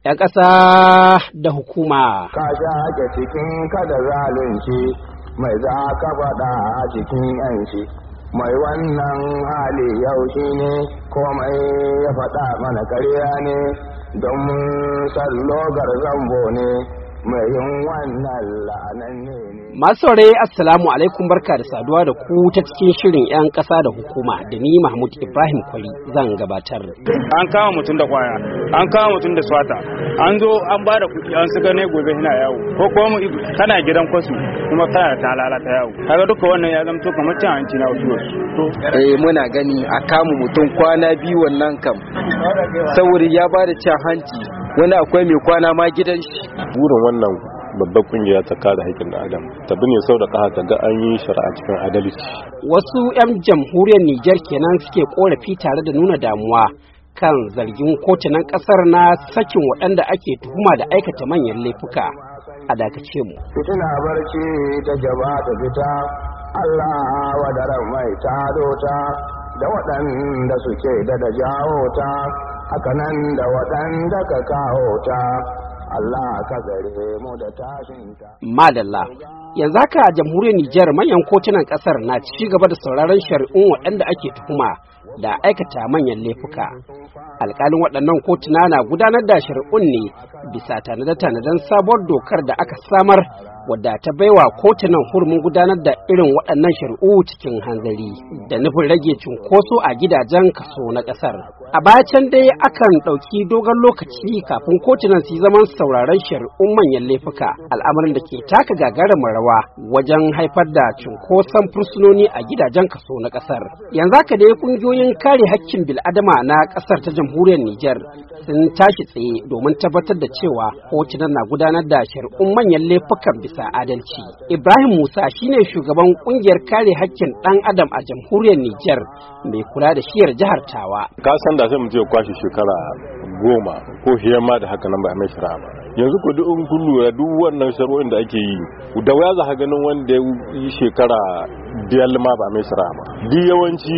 'yan ƙasa da hukuma. Ka shaƙe cikin kada zalunci mai za ka faɗa a cikin 'yanci. Mai wannan hali yau shi ne komai ya faɗa mana karya ne don sallogar zambo ne mai yin wannan la'anan ne. Masu saurare assalamu alaikum, barka da saduwa da ku ta cikin shirin 'yan ƙasa da hukuma da ni Mahmud Ibrahim Kwari zan gabatar. An kama mutum da kwaya, an kama mutum da swata, an zo an ba da kuɗi an suka ne gobe yana yawo, ko kuma kana gidan kwasu kuma kana da talala ta yawo. Kaga duka wannan ya zamto kamar cin hanci na wasu. Muna gani a kama mutum kwana biyu wannan kam, saboda ya ba da cin hanci, wani akwai mai kwana ma gidan shi. Burin wannan babbar kungiya ta kare haƙƙin ɗan adam ta bi ne sau da ƙaha ta ga an yi shari'a cikin adalci. Wasu 'yan jamhuriyar Nijar kenan suke korafi tare da nuna damuwa kan zargin kotunan ƙasar na sakin waɗanda ake tuhuma da aikata manyan laifuka. A dakace mu. Fitina barci ta gaba ta fita, Allah wadaran mai tado ta da waɗanda suke da jawo ta, hakanan da waɗanda ka kawo ta. Allah ka gare mu da tashinta. Madalla. Yanzu haka a jamhuriyar Nijar manyan kotunan kasar na ci gaba da sauraron shari'un waɗanda ake tuhuma da aikata manyan laifuka. Alƙalin waɗannan kotuna na gudanar da shari'un ne bisa tanade-tanaden sabuwar dokar da aka samar wadda ta baiwa kotunan hurumin gudanar da irin waɗannan shari'u cikin hanzari da nufin rage cunkoso a gidajen kaso na ƙasar. A baya can dai akan ɗauki dogon lokaci kafin kotunan su zaman sauraron shari'un manyan laifuka, al'amarin da ke taka gagarumin rawa wajen haifar da cunkoson fursunoni a gidajen kaso na ƙasar. Yanzu haka dai ƙungiyoyin kare haƙƙin bil'adama na ƙasar ta jamhuriyar Nijar sun tashi tsaye domin tabbatar da cewa kotunan na gudanar da shari'un manyan laifukan bisa adalci. Ibrahim Musa shine shugaban ƙungiyar kare haƙƙin ɗan adam a jamhuriyar Nijar mai kula da shiyar jihar Tawa. Ka san da sai mu je kwashi shekara 10 ko fiye ma da haka nan ba mai shari'a ba. Yanzu ko duk kun lura duk wannan shari'o'in da ake yi da waya za ka ganin wanda ya yi shekara 5 ma ba mai shari'a ba. Duk yawanci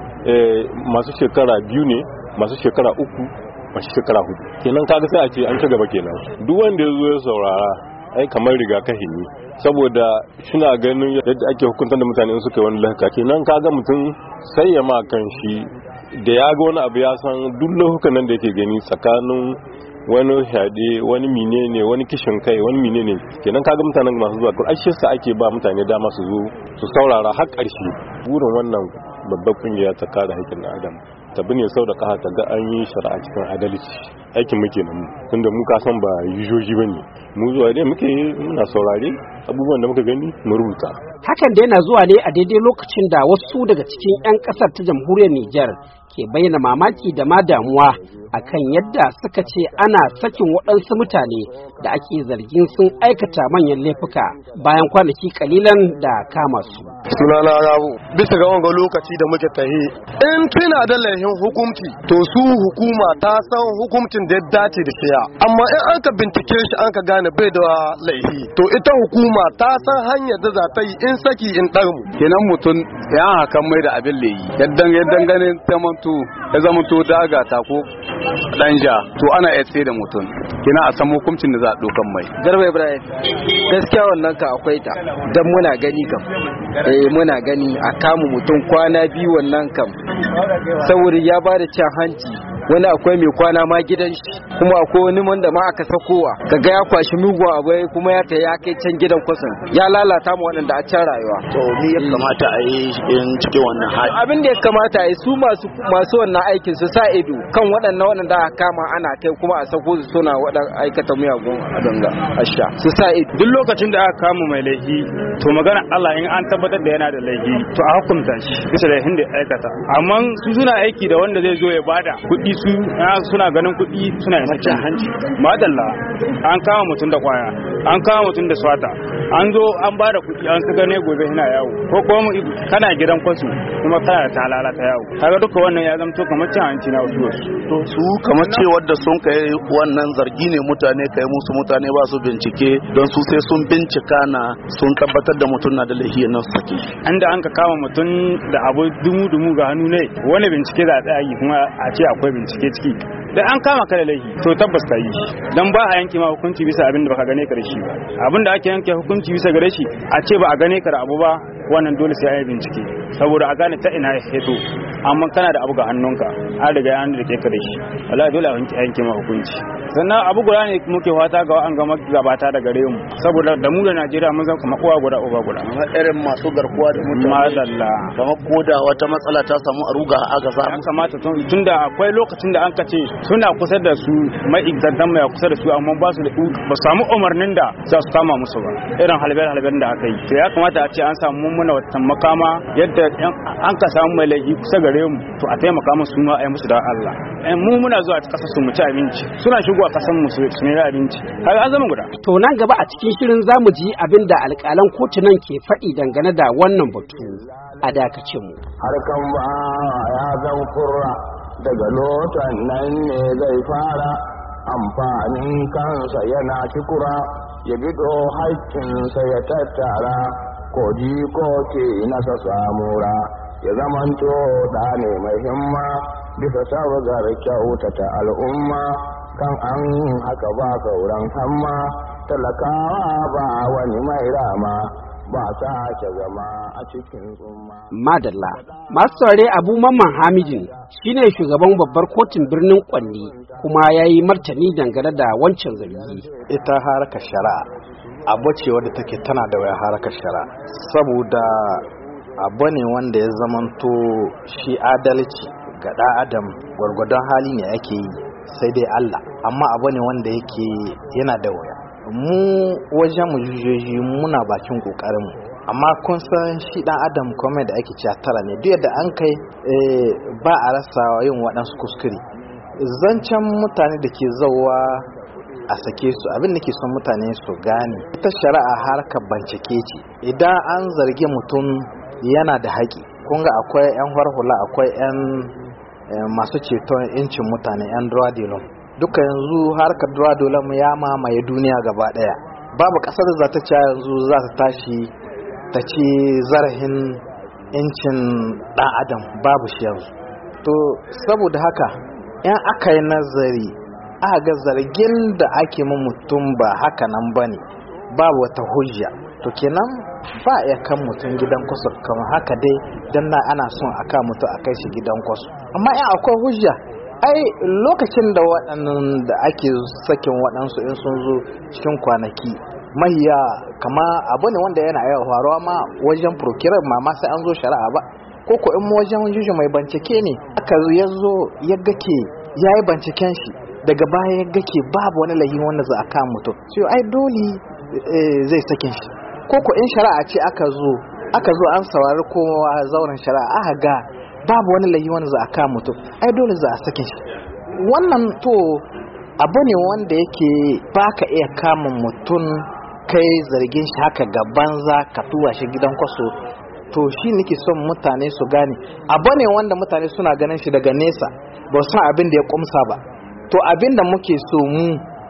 masu shekara 2 ne, masu shekara 3, masu shekara 4. Kenan kaga sai a ce an ci gaba kenan. Duk wanda ya zo ya saurara ai kamar rigakafi ne, saboda suna ganin yadda ake hukuntar da mutane in suka yi wani lahaka. Kenan kaga mutum sai ya ma kan shi da ya ga wani abu ya san duk lahukan nan da yake gani tsakanin wani shaɗe, wani menene, wani kishin kai, wani menene. Kenan kaga mutanen masu zuwa ƙarshe sa ake ba mutane dama su zo su saurara har ƙarshe. Burin wannan babbar kungiya ta kare haƙƙin ɗan adam ta bi ne sau da ƙaha ta ga an yi shari'a cikin adalci. Aikin muke nan tunda mu ka san ba yujoji bane, mu zuwa dai muke muna saurare abubuwan da muka gani mu rubuta. Hakan da yana zuwa ne a daidai lokacin da wasu daga cikin 'yan ƙasar ta jamhuriyar Nijar ke bayyana mamaki da ma damuwa akan yadda suka ce ana sakin waɗansu mutane da ake zargin sun aikata manyan laifuka bayan kwanaki kalilan da kama su. Sunana Rabu, bisa ga wanga lokaci da muke tahi, in tuna da laifin hukunci to su hukuma ta san hukuncin da ya dace da shiya, amma in an ka bincike shi an ka gane bai da laifi to ita hukuma ta san hanyar da za ta yi in saki in ɗarmu. Kenan mutum ya hakan mai da abin layi yadda ganin tamantu ya zama to daga ta ko danja to ana iya tsaye da mutum, kina a san hukuncin da za a dokan mai. Garba Ibrahim, gaskiya wannan ka akwai ta dan muna gani kam, muna gani a kama mutum kwana biyu wannan kam, saboda ya ba da cin hanci, wani akwai mai kwana ma gidan shi, kuma akwai wani wanda ma aka sakowa kaga ya kwashi mugun abu kuma ya ya kai can gidan kwasan ya lalata mu waɗanda a can rayuwa. To me ya kamata a yi in cikin wannan hali? Abin da ya kamata a yi su masu wannan aikin su sa ido kan waɗanda aka kama ana kai kuma a sako su suna aikata miyagun adanga asha su sa ido. Duk lokacin da aka kama mai laifi to magana Allah in an tabbatar da yana da laifi to a hukunta shi bisa laifin da ya aikata. Amma su suna aiki da wanda zai zo ya bada kuɗi, su suna ganin kuɗi suna yin cin hanci. Madalla, an kama mutum da kwaya, an kama mutum da swata, an zo an ba da kuɗi an suka ne gobe yana yawo, ko kuma kana gidan kwasu kuma kana da talala ta yawo. Kaga duka wannan ya zamto kamar cin hanci na wasu. To su kamar cewar da sun kai wannan zargi ne mutane kai musu, mutane ba su bincike don su sai sun bincika na sun tabbatar da mutum na da laifi nan su sake. Inda an ka kama mutum da abu dumu ga hannu ne, wani bincike za a tsaya yi kuma a ce akwai bincike ciki. da an kama ka da laifi to tabbas ka yi dan ba a yanke ma hukunci bisa abin da baka gane ka da shi ba. Abin da ake yanke hukunci bisa gare shi a ce ba a gane ka da abu ba, wannan dole sai a yi bincike saboda a gane ta ina ya fito. Amma kana da abu ga hannunka an riga an rike ka da shi, wallahi dole a yanke ma hukunci. Sannan abu guda ne muke fata ga an gama gabata da gare mu, saboda da mu da Najeriya mun zama kamar uwa guda uba guda. Irin masu garkuwa da mutane madalla kamar koda wata matsala ta samu a ruga aka sa. Ya kamata tunda akwai lokacin da an ka ce suna kusa da su mai exaddan mai kusa da su, amma ba su samu umarnin da za su kama musu ba, irin halben da aka yi. To ya kamata a ce an samu muna wata makama yadda an ka samu mai laifi kusa gare mu, to a taimaka musu ma a yi musu da Allah. Mu muna zuwa kasar su mu ci abinci, suna shigowa kasar mu su ne abinci, kaga an zama guda. To nan gaba a cikin shirin zamu ji abin da alƙalan kotunan ke faɗi dangane da wannan batu, a dakace mu. Harkan ba ya zan kurra daga lotan nan ne zai fara amfanin kansa yana kikura ya bido haƙƙinsa ya tattara koji ko ke nasa samura ya zamanto da ne mai himma bisa sabgar kyautata al'umma kan an haka ba sauran hamma talakawa ba wani mai rama ba sake zama a cikin tsumma. Madalla, masu saurare Abu Mamman Hamidin shine shugaban babbar kotun birnin Kwanni kuma ya yi martani dangane da wancan zargi. Ita harkar shari'a abu ce wadda take tana da waya harkar shari'a, saboda abu ne wanda ya zamanto shi adalci ga ɗan adam gwargwadon hali ne ake yi sai dai Allah, amma abu ne wanda yake yana da waya. Mu wajen mu jujoji muna bakin kokarin mu, amma kun san shi dan adam kuma da ake cewa tara ne, duk yadda an kai ba a rasa yin waɗansu kuskure. Zancen mutane da ke zauwa a sake su, abin da ke son mutane su gane ita shari'a harkar bincike ce. Idan an zargi mutum yana da haƙi, kun ga akwai 'yan harhula, akwai 'yan masu ceton incin mutane, 'yan droit de l'homme. Duka yanzu harkar droit de l'homme ya mamaye duniya gaba daya, babu kasar da za ta ci yanzu za ta tashi ta ci zarafin incin dan adam, babu shi yanzu. To saboda haka in aka yi nazari aka ga zargin da ake ma mutum ba haka nan bane, babu wata hujja, to kenan ba ya kan mutum gidan kwaso kamar haka dai dan ana son a ka mutum a kai shi gidan kwaso. Amma in akwai hujja, ai lokacin da waɗannan da ake sakin waɗansu in sun zo cikin kwanaki mahiya kama abu ne wanda yana yawa faruwa ma wajen procurer ma sai an zo shari'a ba, ko ko in wajen juju mai bincike ne aka ya zo ya gake ya yi binciken shi daga baya ya gake babu wani lahi wanda za a kama mutum, sai ai dole zai sakin shi. Ko ko in shari'a ce aka zo an saurari kowa zauren shari'a aka ga babu wani layi wanda za a kama mutum, ai dole za a sake shi. Wannan to abu ne wanda yake baka iya kama mutum kai zargin shi haka gaban za ka tura shi gidan kwaso. To shi nake son mutane su gane abu ne wanda mutane suna ganin shi daga nesa, ba san abin da ya kumsa ba. To abin da muke so mu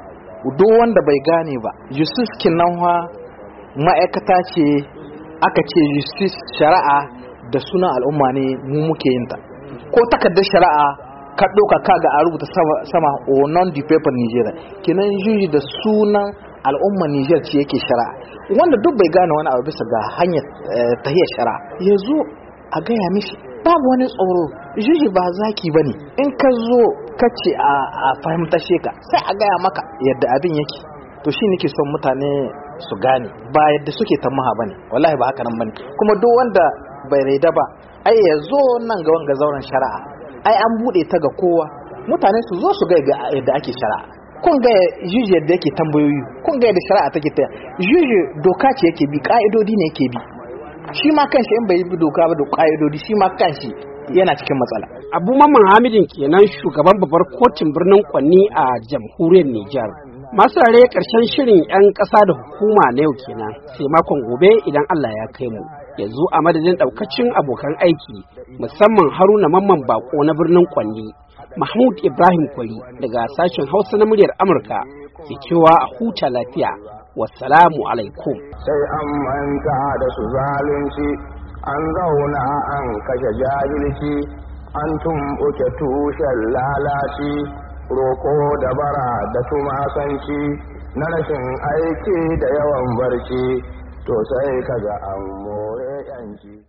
duk wanda bai gane ba, justice kinanwa ma'aikata ce aka ce justice shari'a da sunan al'umma ne mu muke yin ta, ko takardar shari'a ka ɗauka kaga a rubuta sama o non the paper Niger, kenan juji da sunan al'umma Niger ce yake shari'a. Wanda duk bai gane wani abu bisa ga hanyar tahiyar shari'a ya zo a gaya mishi, babu wani tsoro. Juji ba zaki bane, in ka zo ka ce a fahimta sheka sai a gaya maka yadda abin yake. To shi nake son mutane su gane ba yadda suke tamaha bane, wallahi ba haka nan bane. Kuma duk wanda bai raida ba ai ya zo nan ga wanga zauren shari'a, ai an bude ta ga kowa, mutane su zo su ga yadda ake shari'a. Kun ga juji yadda yake tambayoyi, kun ga yadda shari'a take ta juji doka ce yake bi, ka'idodi ne yake bi. Shi ma kanshi in bai bi doka ba da ka'idodi, shi ma kanshi yana cikin matsala. Abu Mamman Hamidin kenan shugaban babbar kotun birnin Kwanni a jamhuriyar Nijar. Masu rare karshen shirin 'yan ƙasa da hukuma na yau kenan, sai makon gobe idan Allah ya kai mu. Yanzu a madadin ɗaukacin abokan aiki musamman Haruna Mamman Bako na birnin Kwanni, Mahmud Ibrahim Kwari daga sashen Hausa na muryar Amurka ke cewa a huta lafiya. Wassalamu alaikum. Sai an manta da su zalunci, an zauna an kashe jahilci, an tumɓuke tushen lalaci, roƙo da bara da tumasanci na rashin aiki da yawan barci to sai kaga an more yanci